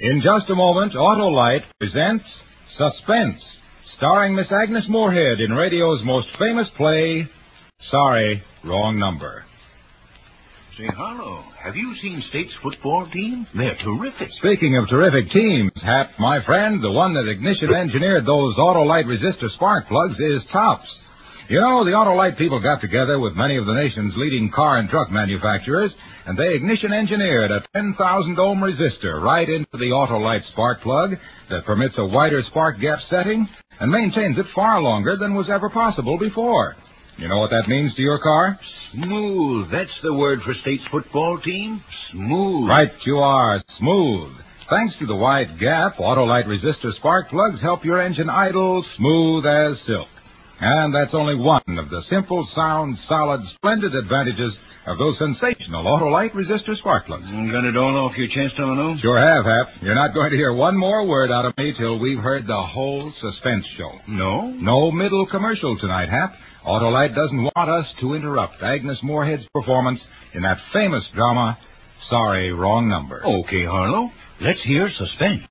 In just a moment, Autolite presents Suspense, starring Miss Agnes Moorehead in radio's most famous play, Sorry, Wrong Number. Say, Harlow, have you seen State's football team? They're terrific. Speaking of terrific teams, Hap, my friend, the one that ignition engineered those Autolite resistor spark plugs is Tops. You know, the Autolite people got together with many of the nation's leading car and truck manufacturers, and they ignition engineered a 10,000 ohm resistor right into the Autolite spark plug that permits a wider spark gap setting and maintains it far longer than was ever possible before. You know what that means to your car? Smooth. That's the word for State's football team. Smooth. Right you are. Smooth. Thanks to the wide gap, Autolite resistor spark plugs help your engine idle smooth as silk. And that's only one of the simple, sound, solid, splendid advantages of those sensational Autolite resistor spark plugs. Got it all off your chest, Domino? Sure have, Hap. You're not going to hear one more word out of me till we've heard the whole suspense show. No? No middle commercial tonight, Hap. Autolite doesn't want us to interrupt Agnes Moorehead's performance in that famous drama, Sorry, Wrong Number. Okay, Harlow. Let's hear Suspense.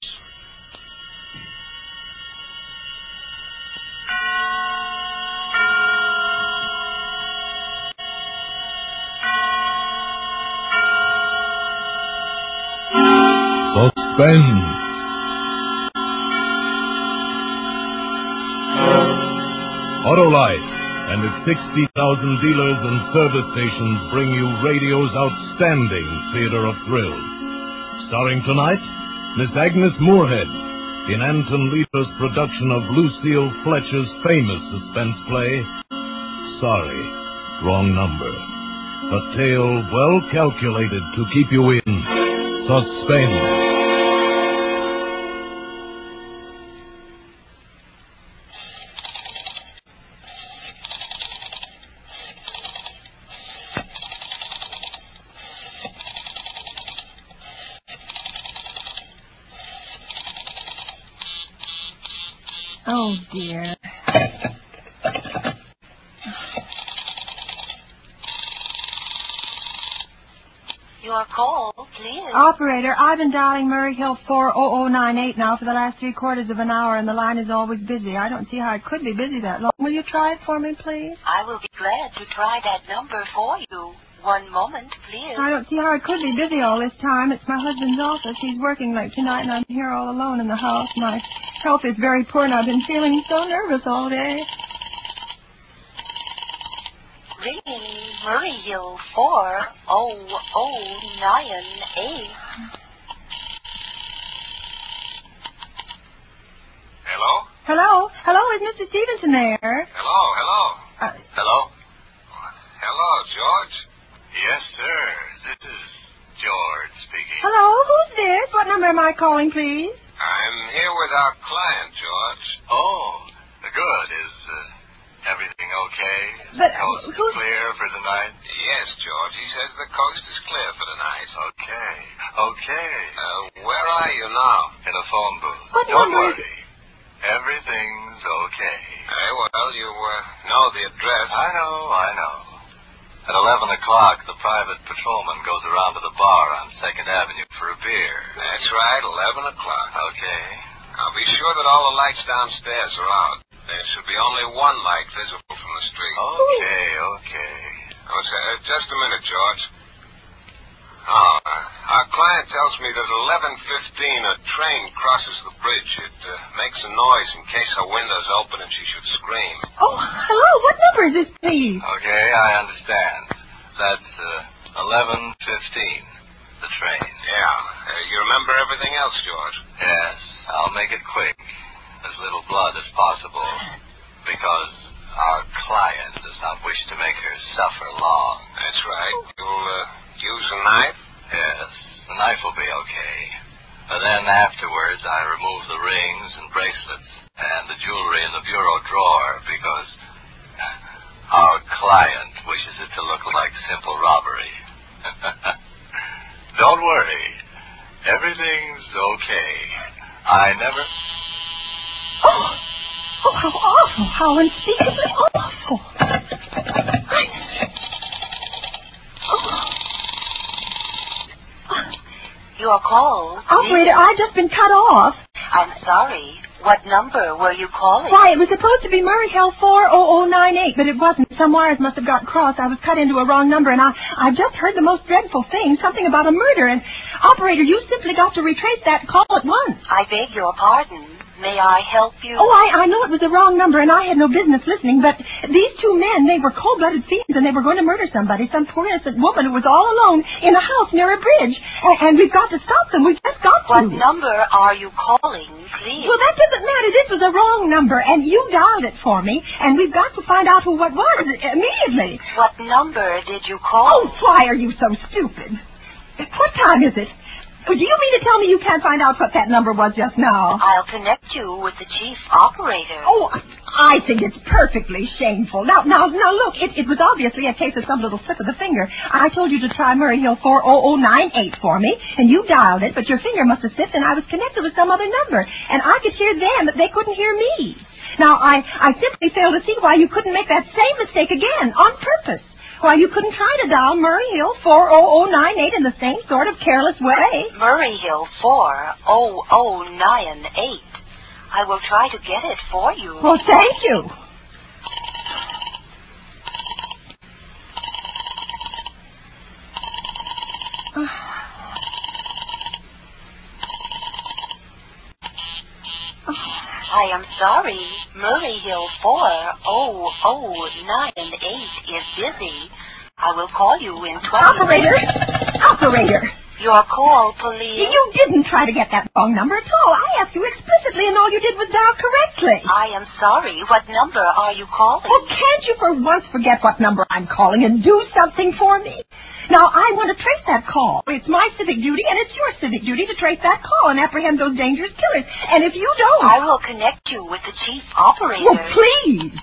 Suspense. Autolite and its 60,000 dealers and service stations bring you radio's outstanding theater of thrills. Starring tonight, Miss Agnes Moorehead in Anton Leader's production of Lucille Fletcher's famous suspense play, Sorry, Wrong Number. A tale well calculated to keep you in suspense. Oh, dear. Your call, please. Operator, I've been dialing Murray Hill 40098 now for the last 3/4 of an hour, and the line is always busy. I don't see how it could be busy that long. Will you try it for me, please? I will be glad to try that number for you. One moment, please. I don't see how it could be busy all this time. It's my husband's office. He's working late tonight, and I'm here all alone in the house. My health is very poor, and I've been feeling so nervous all day. Ringing Murray Hill 40098. Hello? Hello, is Mr. Stevenson there? Hello? Hello? Hello, George? Yes, sir. This is George speaking. Hello, who's this? What number am I calling, please? I'm here with our client, George. Oh, good. Is everything okay? Is But the coast who's... clear for the night? Yes, George. He says the coast is clear for the night. Okay. Where are you now? In a phone booth. What Don't number is worry. Everything's okay. Well, you know the address. I know. At 11 o'clock, the private patrolman goes around to the bar on 2nd Avenue for a beer. That's right, 11 o'clock. Okay. I'll be sure that all the lights downstairs are out. There should be only one light visible from the street. Okay. Just a minute, George. Our client tells me that at 11:15 a train crosses the bridge. It makes a noise in case her window's open and she should scream. Oh, hello, what number is this, please? Okay, I understand. That's 11:15, the train. Yeah. You remember everything else, George? Yes, I'll make it quick. As little blood as possible. Because our client does not wish to make her suffer long. That's right. You'll use a knife? Yes, the knife will be okay. But then afterwards I remove the rings and bracelets and the jewelry in the bureau drawer because our client wishes it to look like simple robbery. Don't worry. Everything's okay. I never... Oh, how awful. How unspeakably awful. Your call. Operator, I've just been cut off. I'm sorry. What number were you calling? Why, it was supposed to be Murray Hill 40098, but it wasn't. Some wires must have got crossed. I was cut into a wrong number, and I just heard the most dreadful thing, something about a murder. And, operator, you simply got to retrace that call at once. I beg your pardon. May I help you? Oh, I know it was the wrong number, and I had no business listening, but these two men, they were cold-blooded fiends, and they were going to murder somebody, some poor innocent woman who was all alone in a house near a bridge. And we've got to stop them. We've just got to. What number are you calling, please? Well, that doesn't matter. This was a wrong number, and you dialed it for me, and we've got to find out who what was immediately. What number did you call? Oh, why are you so stupid? What time is it? Do you mean to tell me you can't find out what that number was just now? I'll connect you with the chief operator. Oh, I think it's perfectly shameful. Now, look, it was obviously a case of some little slip of the finger. I told you to try Murray Hill 40098 for me, and you dialed it, but your finger must have slipped, and I was connected with some other number, and I could hear them, but they couldn't hear me. Now, I simply fail to see why you couldn't make that same mistake again, on purpose. Why you couldn't try to dial Murray Hill 40098 in the same sort of careless way. Murray Hill 40098. I will try to get it for you. Well, thank you. I am sorry. Murray Hill 40098 is busy. I will call you in 20 Operator! Your call, please. You didn't try to get that wrong number at all. I asked you explicitly, and all you did was dial correctly. I am sorry. What number are you calling? Well, can't you for once forget what number I'm calling and do something for me? Now, I want to trace that call. It's my civic duty, and it's your civic duty to trace that call and apprehend those dangerous killers. And if you don't... I will connect you with the chief operator. Well, please.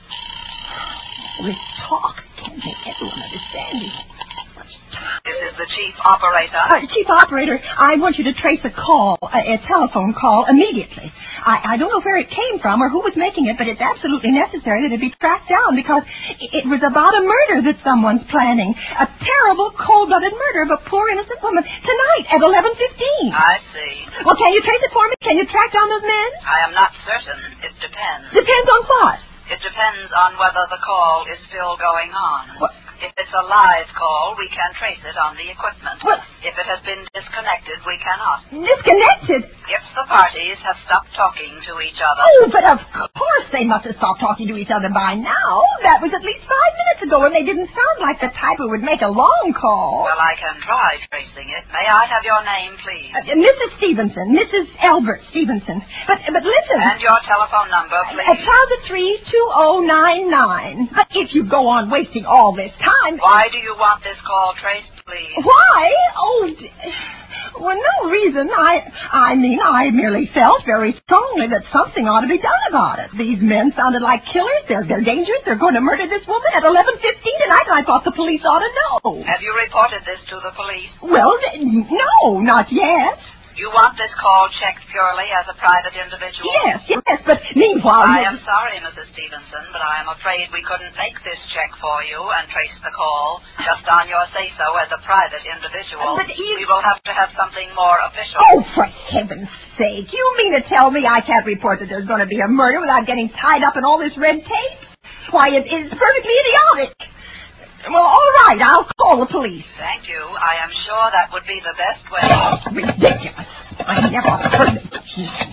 With talk can't make everyone understand you. This is the chief operator. Chief operator, I want you to trace a call, a telephone call, immediately. I don't know where it came from or who was making it, but it's absolutely necessary that it be tracked down because it was about a murder that someone's planning. A terrible, cold-blooded murder of a poor innocent woman tonight at 11:15. I see. Well, can you trace it for me? Can you track down those men? I am not certain. It depends. Depends on what? It depends on whether the call is still going on. What? If it's a live call, we can trace it on the equipment. What? If it has been disconnected, we cannot. Disconnected? If the parties have stopped talking to each other. Oh, but of course they must have stopped talking to each other by now. That was at least 5 minutes ago, and they didn't sound like the type who would make a long call. Well, I can try tracing it. May I have your name, please? Mrs. Stevenson. Mrs. Albert Stevenson. But listen. And your telephone number, please. Plaza 32099. But if you go on wasting all this time... Why do you want this call traced, please? Why? Oh, well, no reason. I mean, I merely felt very strongly that something ought to be done about it. These men sounded like killers. They're dangerous. They're going to murder this woman at 11:15 tonight, and I thought the police ought to know. Have you reported this to the police? Well, no, not yet. You want this call checked purely as a private individual? Yes, but meanwhile... I am sorry, Mrs. Stevenson, but I am afraid we couldn't make this check for you and trace the call just on your say-so as a private individual. But we will have to have something more official. Oh, for heaven's sake. You mean to tell me I can't report that there's going to be a murder without getting tied up in all this red tape? Why, it's perfectly idiotic. Well, all right, I'll call the police. Thank you. I am sure that would be the best way. Ridiculous. I never heard of such thing.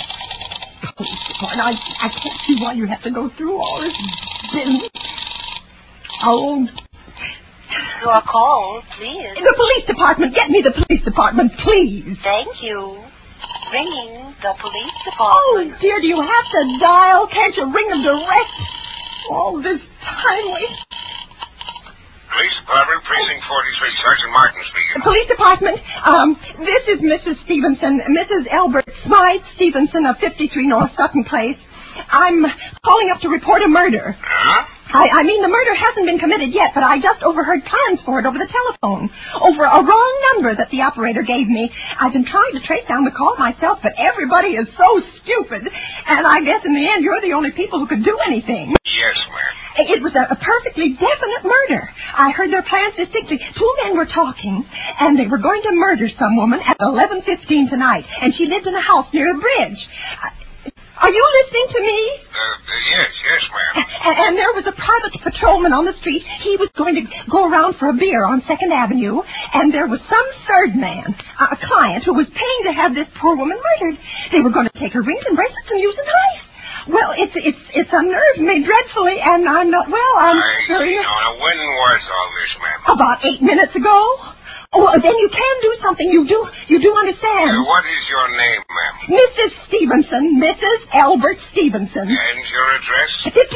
I can't see why you have to go through all this business. Oh. Your call, please. The police department. Get me the police department, please. Thank you. Ringing the police Oh, department. dear, do you have to dial? Can't you ring them direct? All this time waiting. Police Department, Precinct 43, Sergeant Martin speaking. Police Department, this is Mrs. Stevenson, Mrs. Albert Smythe Stevenson of 53 North Sutton Place. I'm calling up to report a murder. Huh? I mean, the murder hasn't been committed yet, but I just overheard plans for it over the telephone, over a wrong number that the operator gave me. I've been trying to trace down the call myself, but everybody is so stupid, and I guess in the end you're the only people who could do anything. Yes, ma'am. It was a perfectly definite murder. I heard their plans distinctly. 2 men were talking, and they were going to murder some woman at 11:15 tonight, and she lived in a house near a bridge. Are you listening to me? Yes, ma'am. And there was a private patrolman on the street. He was going to go around for a beer on 2nd Avenue, and there was some third man, a client, who was paying to have this poor woman murdered. They were going to take her rings and bracelets and use a knife. Well, it's unnerved me dreadfully, and I'm not well. I see. Now, when was all this, ma'am? About 8 minutes ago. Oh, then you can do something. You do understand. What is your name, ma'am? Mrs. Stevenson, Mrs. Albert Stevenson. And your address?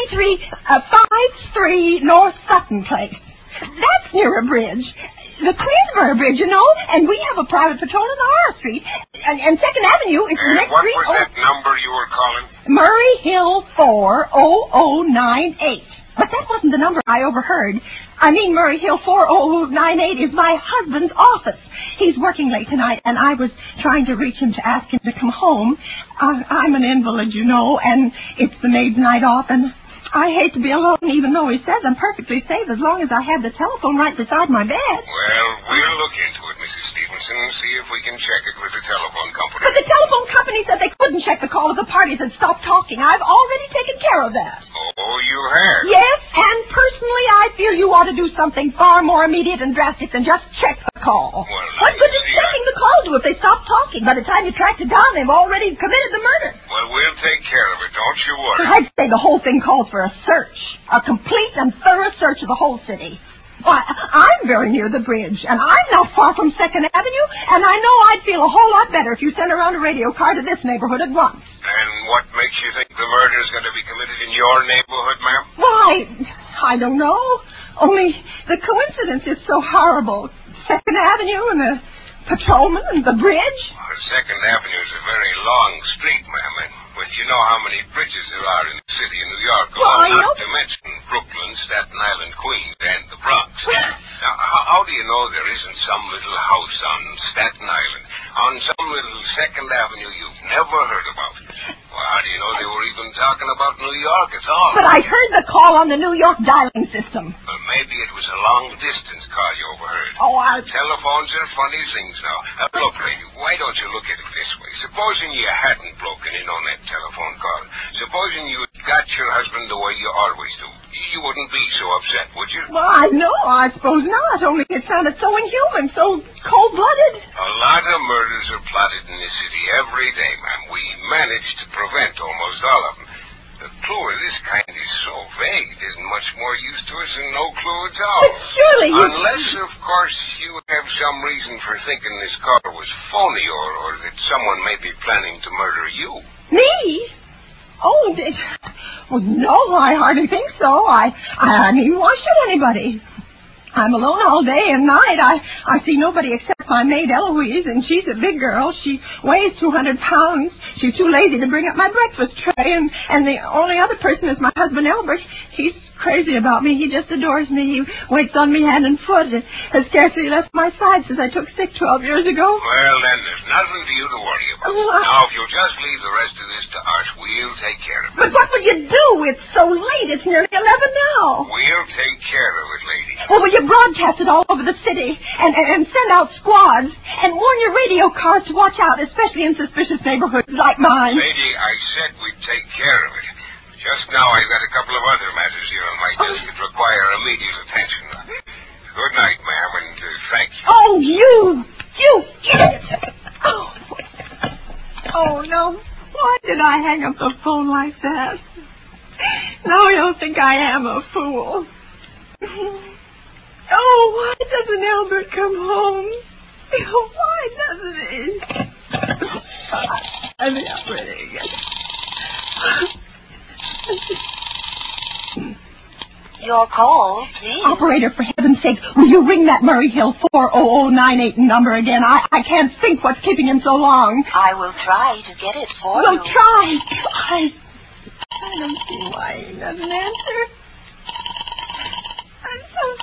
53 North Sutton Place. That's near a bridge. The Queensboro Bridge, you know, and we have a private patrol on our street. And 2nd Avenue is the next street. What was that number you were calling? Murray Hill 40098. But that wasn't the number I overheard. I mean, Murray Hill 40098 is my husband's office. He's working late tonight, and I was trying to reach him to ask him to come home. I'm an invalid, you know, and it's the maid's night off, and I hate to be alone, even though he says I'm perfectly safe as long as I have the telephone right beside my bed. Well, we'll look into it, Mrs. Stevenson, and see if we can check it with the telephone company. But the telephone company said they couldn't check the call if the parties had stopped talking. I've already taken care of that. Oh, you have? Yes, and personally, I feel you ought to do something far more immediate and drastic than just check the call. Well, what good does checking the call do if they stop talking? By the time you track it down, they've already committed the murder. Well, we'll take care of it. Don't you worry. I'd say the whole thing calls for a search. A complete and thorough search of the whole city. Why, I'm very near the bridge, and I'm not far from 2nd Avenue, and I know I'd feel a whole lot better if you sent around a radio car to this neighborhood at once. And what makes you think the murder's going to be committed in your neighborhood, ma'am? Why, I don't know. Only the coincidence is so horrible. 2nd Avenue and the patrolman and the bridge. Well, 2nd Avenue is a very long street, ma'am, and you know how many bridges there are in the city of New York, not to mention Brooklyn, Staten Island, Queens, and the Bronx. Now, how do you know there isn't some little house on Staten Island, on some little 2nd Avenue you've never heard about? Well, how do you know they were even talking about New York at all? But I heard the call on the New York dialing system. Well, maybe it was a long-distance call you overheard. Telephones are funny things now. Look, lady, why don't you look at it this way? Supposing you hadn't broken in on that telephone call. Supposing you got your husband the way you always do. You wouldn't be so upset, would you? Well, I suppose not. Only it sounded so inhuman, so cold-blooded. A lot of murders are plotted in this city every day, ma'am. We manage to prevent almost all of them. The clue of this kind is so vague, it isn't much more use to us than no clue at all. But surely you... Unless, of course, you have some reason for thinking this call was phony or that someone may be planning to murder you. Me? Oh, well, no, I hardly think so. I mean, why should anybody? I'm alone all day and night. I see nobody except my maid Eloise, and she's a big girl. She weighs 200 pounds. She's too lazy to bring up my breakfast tray, and the only other person is my husband Albert. He's crazy about me. He just adores me. He waits on me hand and foot. Has scarcely left my side since I took sick 12 years ago. Well, then, there's nothing for you to worry about. Now, if you'll just leave the rest of this to us, we'll take care of it. But what would you do? It's so late. It's nearly 11 now. We'll take care of it, lady. Well, will you broadcast it all over the city and send out squads and warn your radio cars to watch out, especially in suspicious neighborhoods like mine? Lady, I said we'd take care of it. Just now I've got a couple of other matters here on my desk that require immediate attention. Good night, ma'am, and thank you. Oh, you idiot! Oh, no. Why did I hang up the phone like that? Now you'll think I am a fool. Oh, why doesn't Albert come home? Why doesn't he? I'm not ready again. Your call, please. Operator, for heaven's sake, will you ring that Murray Hill 40098 number again? I can't think what's keeping him so long. I will try to get it for you. you. Well, try. I don't see why he doesn't answer. I'm so...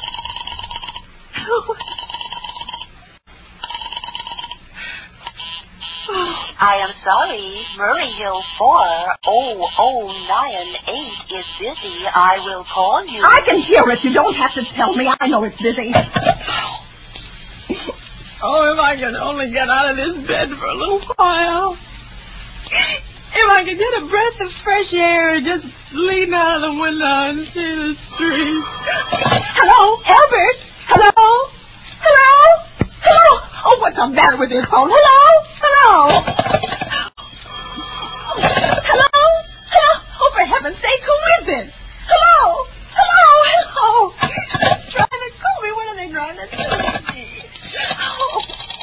Oh. I am sorry. Murray Hill 40098 is busy. I will call you. I can hear it. You don't have to tell me. I know it's busy. Oh, if I could only get out of this bed for a little while. If I could get a breath of fresh air and just lean out of the window and see the street. Hello, Albert? Hello? Hello? Hello? Oh, what's the matter with your phone? Hello? Hello? Hello? Hello? Oh, for heaven's sake, who is this? Hello? Hello? Hello? Trying to call me. What are they trying to do to me? Oh.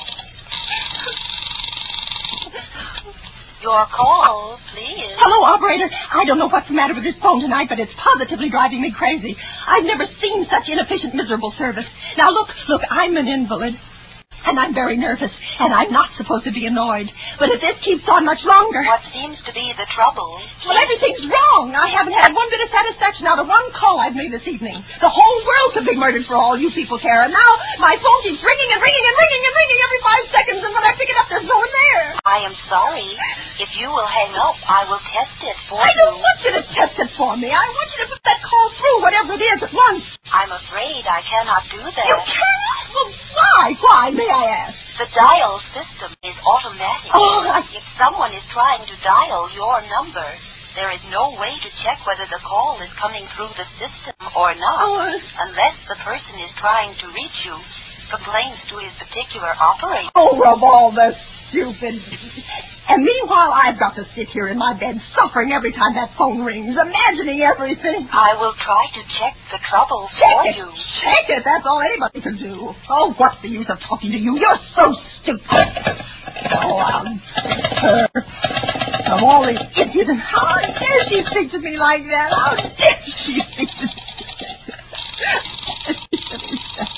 Your call, please. Hello, operator. I don't know what's the matter with this phone tonight, but it's positively driving me crazy. I've never seen such inefficient, miserable service. Now, look, I'm an invalid. And I'm very nervous, and I'm not supposed to be annoyed. But if this keeps on much longer... What seems to be the trouble? Well, everything's wrong. I haven't had one bit of satisfaction out of one call I've made this evening. The whole world could be murdered for all you people care. And now my phone keeps ringing and ringing and ringing and ringing every 5 seconds, and when I pick it up, there's no one there. I am sorry. If you will hang up, I will test it for you. I don't want you to test it for me. I want you to put that call through, whatever it is, at once. I'm afraid I cannot do that. You cannot? Well, why? Why, may I ask? The dial system is automatic. Oh, If someone is trying to dial your number, there is no way to check whether the call is coming through the system or not, unless the person is trying to reach you complains to his particular operator. Oh, of all the stupid... And meanwhile, I've got to sit here in my bed suffering every time that phone rings, imagining everything. I will try to check the trouble for you. Check it. That's all anybody can do. Oh, what's the use of talking to you? You're so stupid. Oh, I'll her. Of all the impudent... How dare she speak to me like that? How dare she speak to me like that?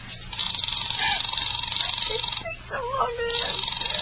It takes so long to answer.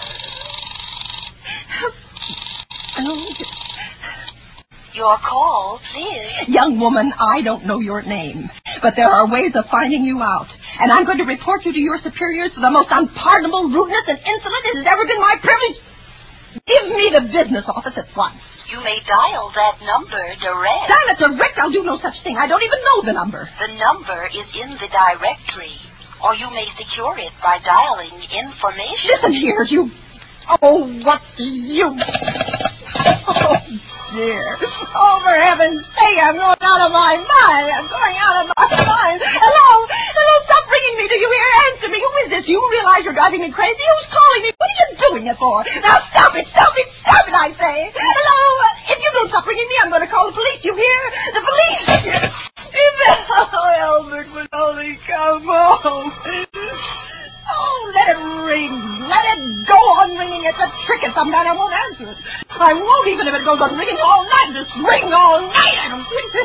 Your call, please. Young woman, I don't know your name, but there are ways of finding you out, and I'm going to report you to your superiors for the most unpardonable rudeness and insolence it has ever been my privilege. Give me the business office at once. You may dial that number direct. Dial it direct? I'll do no such thing. I don't even know the number. The number is in the directory, or you may secure it by dialing information. Listen here, you... Oh, what's you... Oh, dear. Oh, for heaven's sake, I'm going out of my mind. I'm going out of my mind. Hello? Hello, stop ringing me. Do you hear? Answer me. Who is this? You realize you're driving me crazy? Who's calling me? What are you doing it for? Now, stop it, I say. Hello? If you don't stop ringing me, I'm going to call the police. You hear? The police. Oh, Albert would only come home. Oh, let it ring. Let it go on ringing. It's a trick. It's some night I won't answer it. I won't, even if it goes on ringing all night. Just ring all night. I don't think...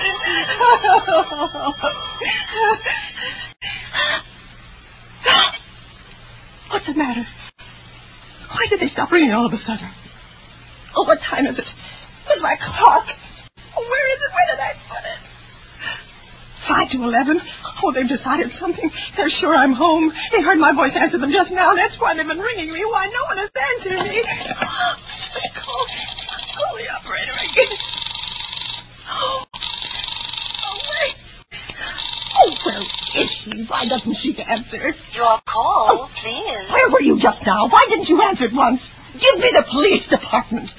What's the matter? Why did they stop ringing all of a sudden? Oh, what time is it? Where's my clock? Oh, where is it? Where did I put it? 5 to 11. Oh, they've decided something. They're sure I'm home. They heard my voice answer them just now. That's why they've been ringing me. Why, no one has answered me. Call the operator again. Oh, wait. Oh, where is she? Why doesn't she answer? Your call, please. Where were you just now? Why didn't you answer at once? Give me the police department.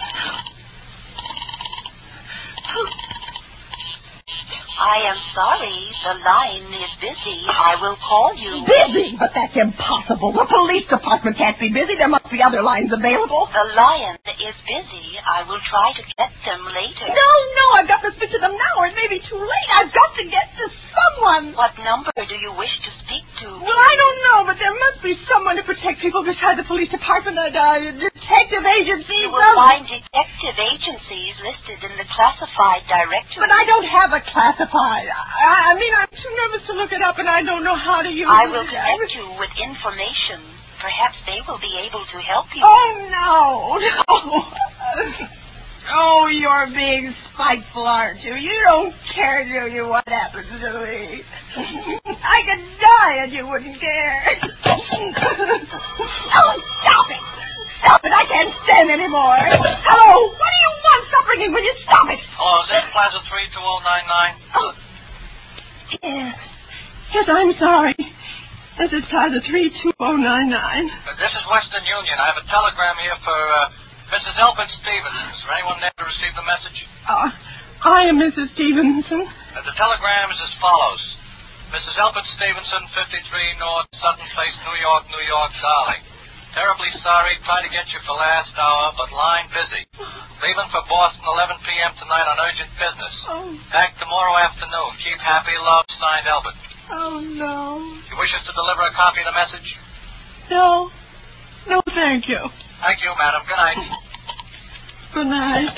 I am sorry. The line is busy. I will call you. Busy? But that's impossible. The police department can't be busy. There must be other lines available. The line is busy. I will try to get them later. No, I've got to speak to them now, or it may be too late. I've got to get to someone. What number do you wish to speak to? Well, I don't know, but there must be someone to protect people beside the police department. Detective agencies. You will find detective agencies listed in the classified directory. But I don't have a classified. I mean, I'm too nervous to look it up, and I don't know how to use it. I will connect you with information. Perhaps they will be able to help you. Oh, no. Oh, you're being spiteful, aren't you? You don't care, do you, what happens to me? I could die and you wouldn't care. Oh, stop it. stop it. I can't stand anymore. Hello. What do you want? Stop ringing. Will you stop it? Oh, is this Plaza 32099? Oh. Yes. Yes, I'm sorry. This is Plaza 32099. This is Western Union. I have a telegram here for Mrs. Elbert Stevenson. Is there anyone there to receive the message? I am Mrs. Stevenson. The telegram is as follows. Mrs. Elbert Stevenson, 53 North Sutton Place, New York, New York, darling. Terribly sorry. Tried to get you for last hour, but line busy. Leaving for Boston 11 p.m. tonight on urgent business. Oh. Back tomorrow afternoon. Keep happy. Love, signed Elbert. Oh, no. You wish us to deliver a copy of the message? No. No, thank you. Thank you, madam. Good night. Good night.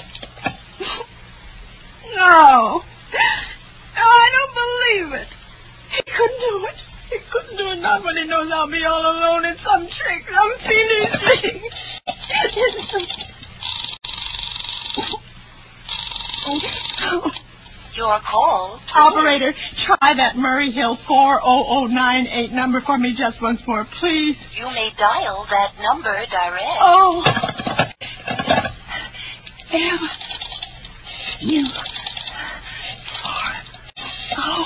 No. No, I don't believe it. He couldn't do it. He couldn't do it, not when he knows I'll be all alone in some trick, some fiendish thing. Your call. Operator, try that Murray Hill 40098 number for me just once more, please. You may dial that number direct. Oh. M-U. Oh.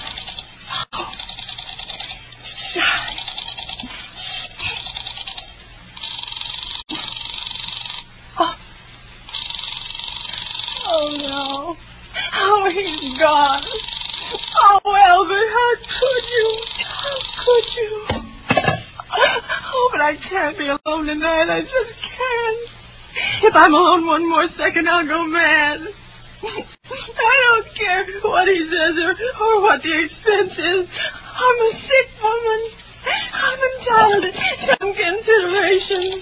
Oh, no. Oh, he's gone. Oh, Albert, how could you? How could you? Oh, but I can't be alone tonight. I just can't. If I'm alone one more second, I'll go mad. I don't care what he says or what the expense is. I'm a sick woman. I'm entitled to some consideration.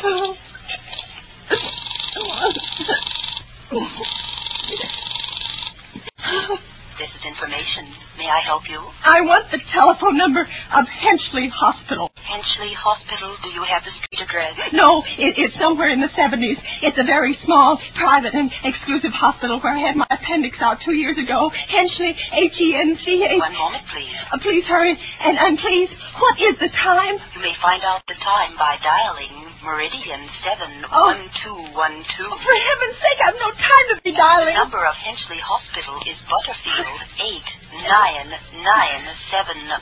This is information. May I help you? I want the telephone number of Henchley Hospital. Henchley Hospital? Do you have the street address? No, it's somewhere in the 70s. It's a very small, private, and exclusive hospital where I had my appendix out 2 years ago. Henchley, H-E-N-C-H. 1 moment, please. Please hurry. And please, what is the time? You may find out the time by dialing Meridian 71212. Oh, for heaven's sake, I've no time to be dialing. The number of Henchley Hospital is Butterfield 89970.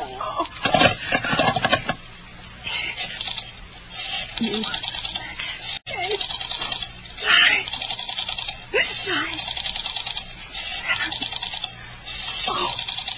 You. 8, 9, 7. Oh.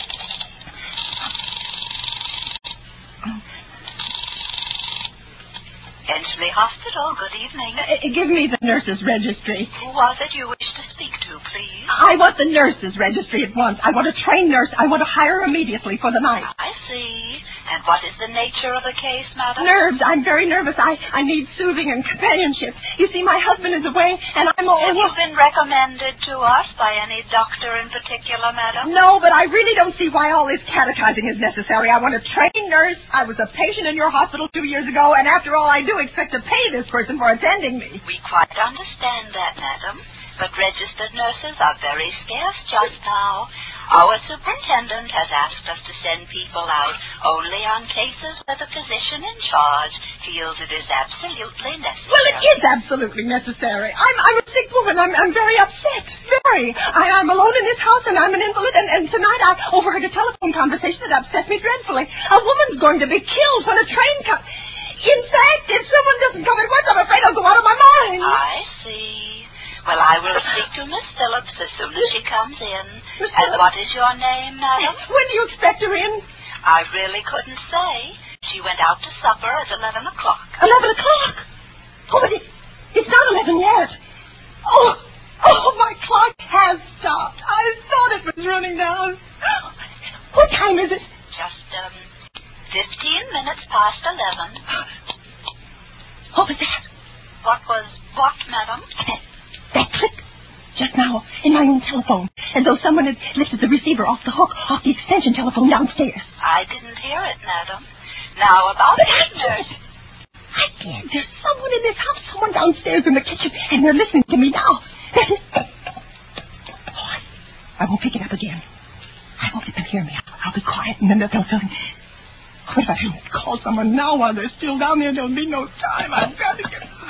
Henchley Hospital, good evening. Give me the nurse's registry. Who was it you wished to speak to, please? I want the nurse's registry at once. I want a trained nurse. I want to hire her immediately for the night. I see. And what is the nature of the case, madam? Nerves. I'm very nervous. I need soothing and companionship. You see, my husband is away, and I'm all... Have you been recommended to us by any doctor in particular, madam? No, but I really don't see why all this catechizing is necessary. I want a trained nurse. I was a patient in your hospital 2 years ago, and after all, I do expect to pay this person for attending me. We quite understand that, madam. But registered nurses are very scarce just now. Our superintendent has asked us to send people out only on cases where the physician in charge feels it is absolutely necessary. Well, it is absolutely necessary. I'm a sick woman. I'm very upset. Very. I'm alone in this house, and I'm an invalid, and tonight I overheard a telephone conversation that upset me dreadfully. A woman's going to be killed when a train comes. In fact, if someone doesn't come at once, I'm afraid I'll go out of my mind. I see. Well, I will speak to Miss Phillips as soon as she comes in. Miss And Phillips? what is your name, madam? When do you expect her in? I really couldn't say. She went out to supper at 11 o'clock. 11 o'clock? Oh, but it's not 11 yet. Oh, my clock has stopped. I thought it was running down. What time is it? Just, 15 minutes past 11. What was that? What, madam? That click just now in my own telephone, as though someone had lifted the receiver off the hook, off the extension telephone downstairs. I didn't hear it, madam. Now, about this nurse. I did. There's someone in this house, someone downstairs in the kitchen, and they're listening to me now. That is... Oh, I won't pick it up again. I won't let them hear me. I'll be quiet, and then they'll think... What if I call someone now while they're still down there? There'll be no time. I've got to get...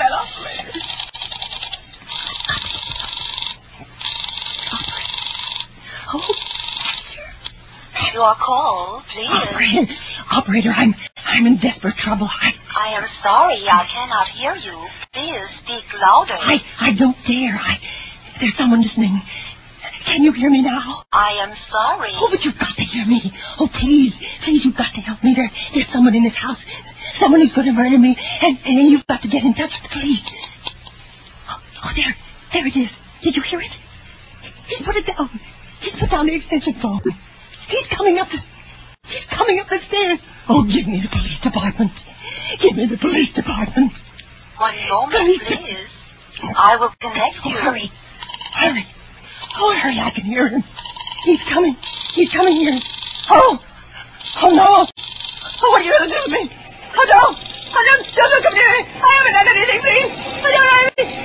Your call, please. Operator, I'm in desperate trouble. I am sorry, I cannot hear you. Please speak louder. I don't dare. There's someone listening. Can you hear me now? I am sorry. Oh, but you've got to hear me. Oh, please, you've got to help me. There's someone in this house. Someone who's going to murder me. And you've got to get in touch with the police. Oh, there it is. Did you hear it? He's put it down. He's put down the extension phone. He's coming up the stairs. Oh, give me the police department. Give me the police department. One moment, please. I will connect you. Hurry. Oh, hurry, I can hear him. He's coming here. Oh, no. Oh, what are you going to do to me? Oh, no. Don't look at me. I haven't done anything, please. I don't know anything.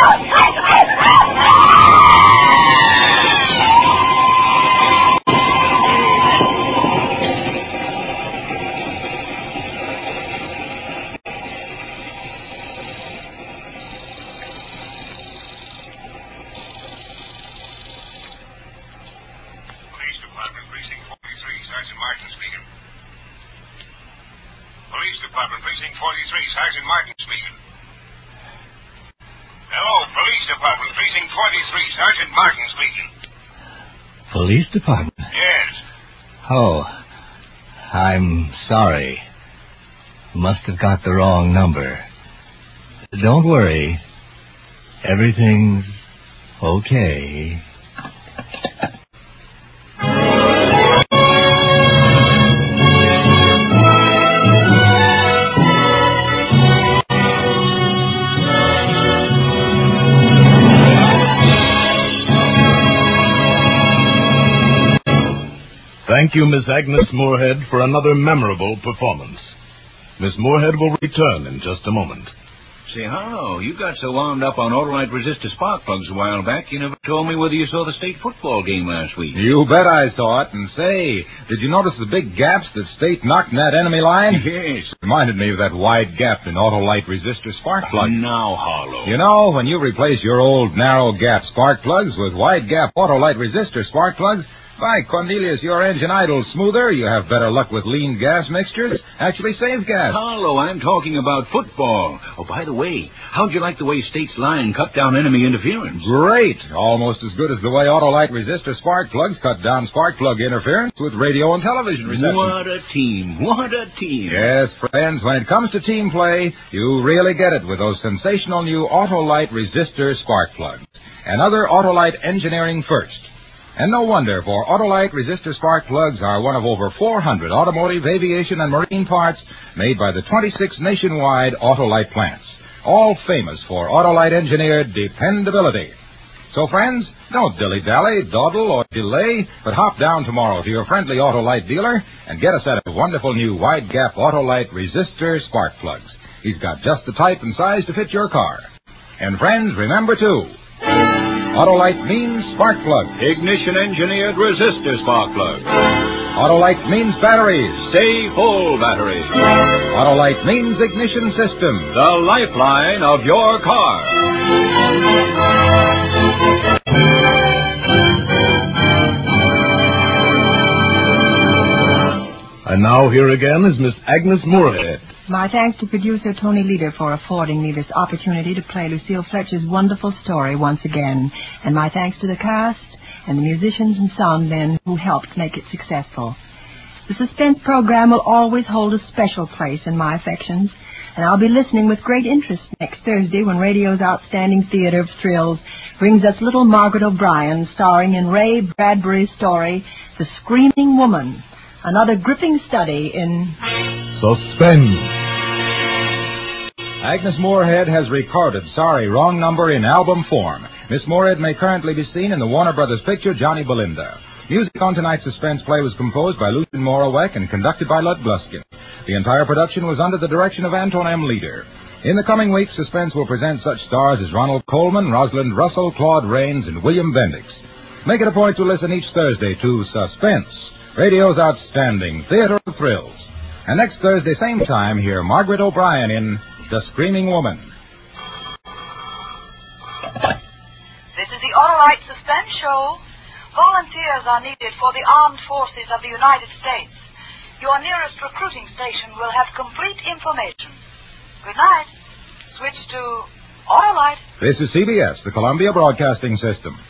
Police Department, Precinct 43, Sergeant Martin speaking. Police Department, Precinct 43, Sergeant Martin speaking. Hello, Police Department, Precinct 43, Sergeant Martin speaking. Police Department? Yes. Oh, I'm sorry. Must have got the wrong number. Don't worry. Everything's okay. Thank you, Miss Agnes Moorehead, for another memorable performance. Miss Moorehead will return in just a moment. Say, Harlow, you got so wound up on Autolite resistor spark plugs a while back, you never told me whether you saw the state football game last week. You bet I saw it. And say, did you notice the big gaps that State knocked in that enemy line? Yes. Reminded me of that wide gap in Autolite resistor spark plugs. Now, Harlow. You know, when you replace your old narrow gap spark plugs with wide gap Autolite resistor spark plugs, by Cornelius, your engine idles smoother, you have better luck with lean gas mixtures, actually save gas. Harlow, I'm talking about football. Oh, by the way, how'd you like the way State's line cut down enemy interference? Great. Almost as good as the way Autolite resistor spark plugs cut down spark plug interference with radio and television reception. What a team. What a team. Yes, friends, when it comes to team play, you really get it with those sensational new Autolite resistor spark plugs. Another Autolite engineering first. And no wonder, for Autolite resistor spark plugs are one of over 400 automotive, aviation, and marine parts made by the 26 nationwide Autolite plants, all famous for Autolite engineered dependability. So, friends, don't dilly-dally, dawdle, or delay, but hop down tomorrow to your friendly Autolite dealer and get a set of wonderful new wide-gap Autolite resistor spark plugs. He's got just the type and size to fit your car. And, friends, remember, too, Autolite means spark plug. Ignition-engineered resistor spark plug. Autolite means batteries. Stay full battery. Autolite means ignition system. The lifeline of your car. And now here again is Miss Agnes Moorehead. My thanks to producer Tony Leader for affording me this opportunity to play Lucille Fletcher's wonderful story once again. And my thanks to the cast and the musicians and sound men who helped make it successful. The suspense program will always hold a special place in my affections, and I'll be listening with great interest next Thursday when radio's outstanding theater of thrills brings us little Margaret O'Brien starring in Ray Bradbury's story, The Screaming Woman. Another gripping study in Suspense. Agnes Moorehead has recorded Sorry, Wrong Number in album form. Miss Moorehead may currently be seen in the Warner Brothers picture Johnny Belinda. Music on tonight's suspense play was composed by Lucien Morawek and conducted by Lud Gluskin. The entire production was under the direction of Anton M. Leader. In the coming weeks, Suspense will present such stars as Ronald Coleman, Rosalind Russell, Claude Rains, and William Bendix. Make it a point to listen each Thursday to Suspense, radio's outstanding theater of thrills. And next Thursday, same time, hear Margaret O'Brien in The Screaming Woman. This is the Autolite Suspense Show. Volunteers are needed for the armed forces of the United States. Your nearest recruiting station will have complete information. Good night. Switch to Autolite. This is CBS, the Columbia Broadcasting System.